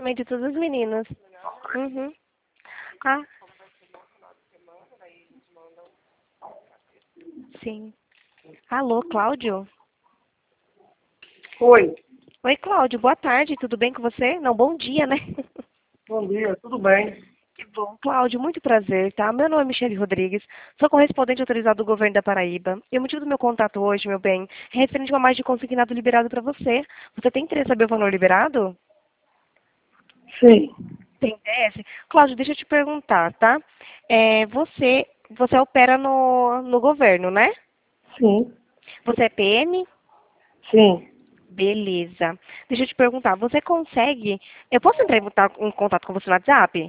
também de todos os meninos. Uhum. Ah, sim. Alô, Cláudio? Oi, Oi, Cláudio, boa tarde, tudo bem com você? Não, bom dia, né? bom dia, tudo bem? Que bom. Cláudio, muito prazer, tá? Meu nome é Michele Rodrigues, sou correspondente autorizado do governo da Paraíba. E o motivo do meu contato hoje, meu bem, é referente a mais de consignado liberado para você. Você tem interesse em saber o valor liberado? Sim, Tem interesse? Cláudio, deixa eu te perguntar, tá? Você opera no governo, né? sim, Você é PM? sim, Beleza. Deixa eu te perguntar, você consegue... Eu posso entrar em contato com você no WhatsApp?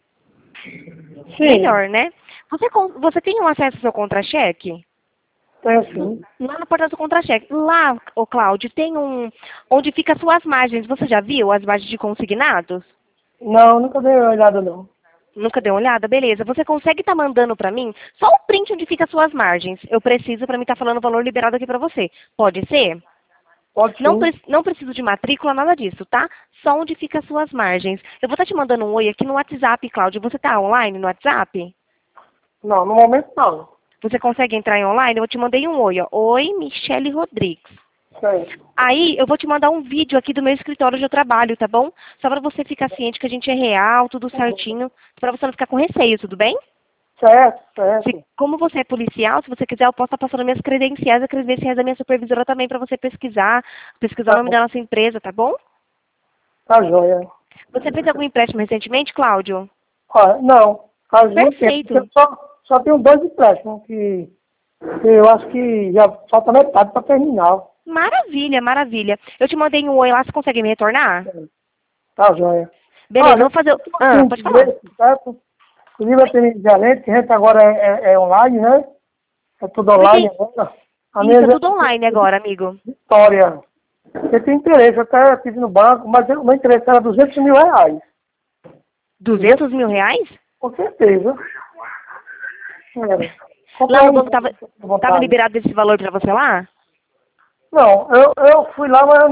sim, Melhor, né? Você tem um acesso ao seu contra-cheque? tem sim. Lá no portal do contra-cheque. Lá, ô Cláudio, tem onde fica as suas margens. Você já viu as margens de consignados? Não, nunca dei uma olhada não. Nunca deu uma olhada? Beleza. Você consegue estar mandando para mim só o print onde fica as suas margens. Eu preciso para mim estar falando o valor liberado aqui para você. Pode ser? Pode sim. Não preciso de matrícula, nada disso, tá? Só onde fica as suas margens. Eu vou estar te mandando um oi aqui no WhatsApp, Cláudio. Você está online no WhatsApp? Não, no momento não. Você consegue entrar em online? Eu te mandei um oi, ó. Oi, Michele Rodrigues. Certo. Aí eu vou te mandar um vídeo aqui do meu escritório onde eu trabalho, tá bom? Só para você ficar ciente que a gente é real, tudo certinho, para você não ficar com receio, tudo bem? Certo, certo. Como você é policial, se você quiser, eu posso estar passando minhas credenciais, as credenciais da minha supervisora também para você pesquisar o Tá nome bom, da nossa empresa, tá bom? tá joia. Você fez algum empréstimo recentemente, Cláudio? Olha, não, faz muito tempo. Perfeito. Só tenho dois empréstimos que eu acho que já falta metade para terminar. Maravilha, maravilha. Eu te mandei um oi lá, você consegue me retornar? Tá joia. Beleza, eu Olha, vou fazer. tem Ah, um pode falar. direito, certo? Inclusive eu tenho gerente, que a gente agora é online, né? É tudo Não online entendi. agora. A minha Isso, é tudo gerente online é agora, amigo. Vitória. Eu tenho interesse, eu até tive no banco, mas o meu interesse era R$ 200 mil. 200, 200 mil reais? com certeza. Era. Lá Comprar no um banco imóvel com tava vontade. liberado esse valor para você lá? Não, eu fui lá, mas eu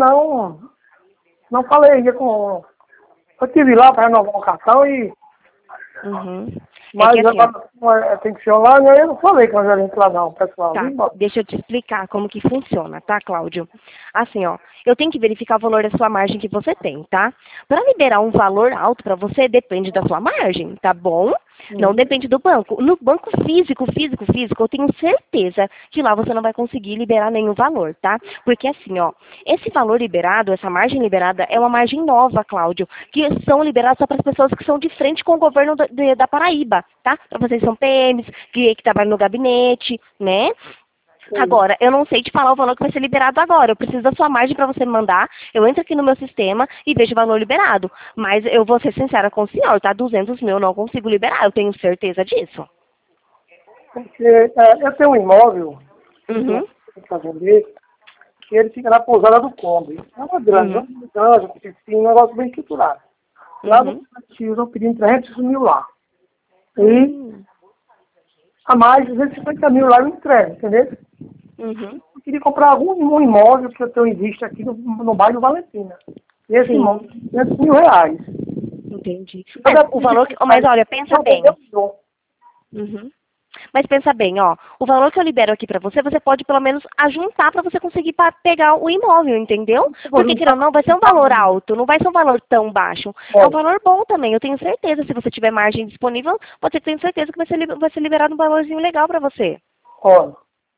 não falei ainda com... Eu tive lá para renovar o cartão, Uhum. É que mas assim, ó, agora tem que ser online, aí eu não falei com a gerente lá não, pessoal. Vim tá, embora. deixa eu te explicar como que funciona, tá, Cláudio? Assim, ó, eu tenho que verificar o valor da sua margem que você tem, tá? Para liberar um valor alto para você, depende da sua margem, tá bom? Não Uhum. depende do banco. No banco físico, eu tenho certeza que lá você não vai conseguir liberar nenhum valor, tá? Porque assim, ó, esse valor liberado, essa margem liberada é uma margem nova, Cláudio, que são liberadas só para as pessoas que são de frente com o governo da Paraíba, tá? Para vocês que são PMs, que trabalham no gabinete, né? Sim. Agora, eu não sei te falar o valor que vai ser liberado agora. Eu preciso da sua margem para você me mandar. Eu entro aqui no meu sistema e vejo o valor liberado. Mas eu vou ser sincera com o senhor, tá? 200 mil eu não consigo liberar. Eu tenho certeza disso. Porque eu tenho um imóvel Uhum, para vender, que ele fica na pousada do Kombi. É uma grande, uhum, um negócio bem estruturado. Lá no uhum. Tio, eu pedi 300 mil lá. E Hum, a mais 250 mil lá eu entrego, entendeu? uhum. Eu queria comprar um imóvel que eu tenho em vista aqui no bairro Valentina. E esse imóvel Sim, é R$ 200 mil. entendi. Eu É, já o pedi valor que... oh, comprar mas isso, olha, pensa não bem. vendeu, não. Uhum. Mas pensa bem, ó, o valor que eu libero aqui pra você, você pode pelo menos ajuntar pra você conseguir pegar o imóvel, entendeu? Eu vou Porque juntar querendo ou não, vai ser um valor alto, não vai ser um valor tão baixo. É um olha, valor bom também, eu tenho certeza. Se você tiver margem disponível, você tem certeza que vai ser liberado um valorzinho legal pra você. olha.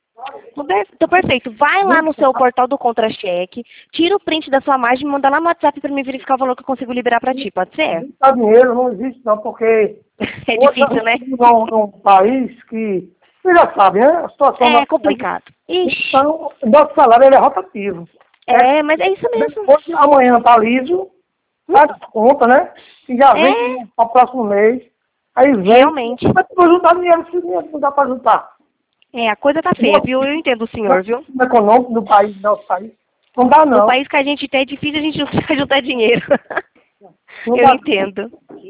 Tô perfeito. Vai lá no seu Juntar portal do contra-cheque, tira o print da sua margem e manda lá no WhatsApp pra mim verificar o valor que eu consigo liberar pra ti, pode ser? juntar dinheiro não existe não, porque É hoje nós difícil, né? estamos num país que, você já sabe, né? A situação do É nosso país. complicado. Ixi, Então, o nosso salário ele é rotativo. é, mas é isso mesmo. Hoje, amanhã está liso, faz conta, né? E já vem É, para o próximo mês. Aí vem, realmente. mas tu vai juntar dinheiro, se dinheiro não dá para juntar. É, a coisa tá feia, viu? Eu entendo o senhor, viu? O econômico do país, do nosso país, não dá No não. país que a gente tem é difícil a gente juntar dinheiro. Não Eu dá. entendo.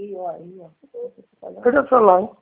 Cadê o celular, hein?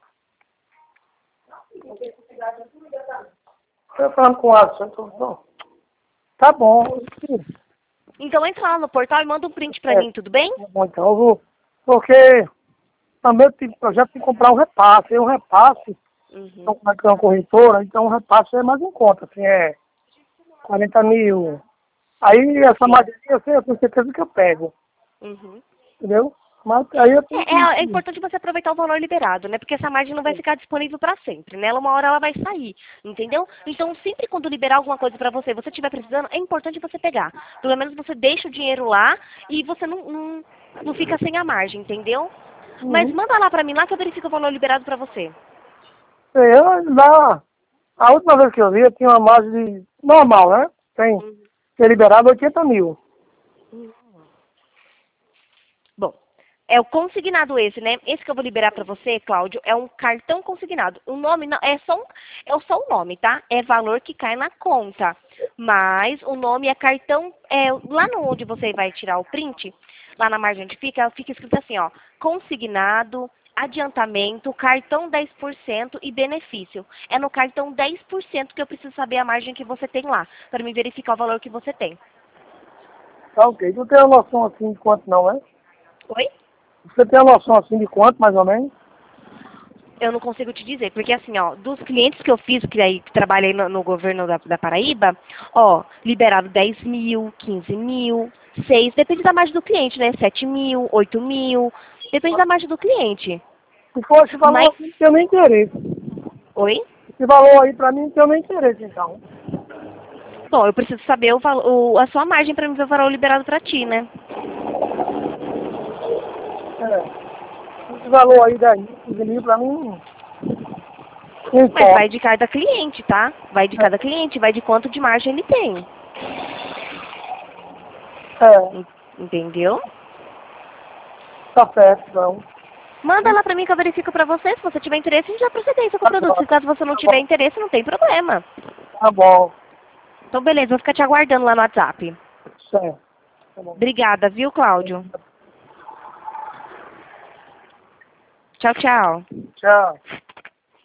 Eu falando com o Alisson, tá bom. Então entra lá no portal e manda um print pra mim, tudo bem? Tá bom, então eu vou. Porque também eu tive projeto de comprar um repasse. E um repasse, então, como é que é uma corretora, então um repasse é mais em conta, assim, é 40 mil. Aí essa margem eu tenho certeza que eu pego, Uhum. entendeu? Mas aí eu tenho É que. importante você aproveitar o valor liberado, né? Porque essa margem não vai ficar disponível para sempre, né? Uma hora ela vai sair, entendeu? Então, sempre quando liberar alguma coisa para você, você estiver precisando, é importante você pegar. Pelo menos você deixa o dinheiro lá e você não fica sem a margem, entendeu? Mas Uhum. manda lá para mim, lá que eu verifico o valor liberado para você. A última vez que eu vi, eu tinha uma margem de normal, né? Tem que é liberado 80 mil. Bom, é o consignado esse, né? Esse que eu vou liberar para você, Cláudio, é um cartão consignado. O nome não, só o nome, tá? É valor que cai na conta. Mas o nome é cartão, lá no onde você vai tirar o print, lá na margem onde fica escrito assim, ó, consignado, adiantamento, cartão 10% e benefício. É no cartão 10% que eu preciso saber a margem que você tem lá, para me verificar o valor que você tem. Tá ok. Tu tem uma noção assim de quanto não, é? Oi? Você tem uma noção assim de quanto, mais ou menos? Eu não consigo te dizer, porque assim, ó, dos clientes que eu fiz, que trabalhei no governo da Paraíba, ó, liberado 10 mil, 15 mil, 6, depende da margem do cliente, né? 7 mil, 8 mil, depende da margem do cliente. Se for esse valor, Mas, assim, não tem nem interesse. oi? Esse valor aí pra mim não tem nem interesse, então. Bom, eu preciso saber a sua margem para me ver o valor liberado para ti, né? Esse valor aí daí, 15 mil pra mim, não Mas importa. vai de cada cliente, tá? Vai de cada cliente, vai de quanto de margem ele tem. É, Entendeu? tá certo, então. Manda lá pra mim que eu verifico pra você. Se você tiver interesse, a gente dá procedência com o Tá produto. bom, Se caso você não tá tiver bom. interesse, não tem problema. Tá bom. Então, beleza, vou ficar te aguardando lá no WhatsApp. Certo. Tá bom. Obrigada, viu, Cláudio? Tchau, tchau. Tchau.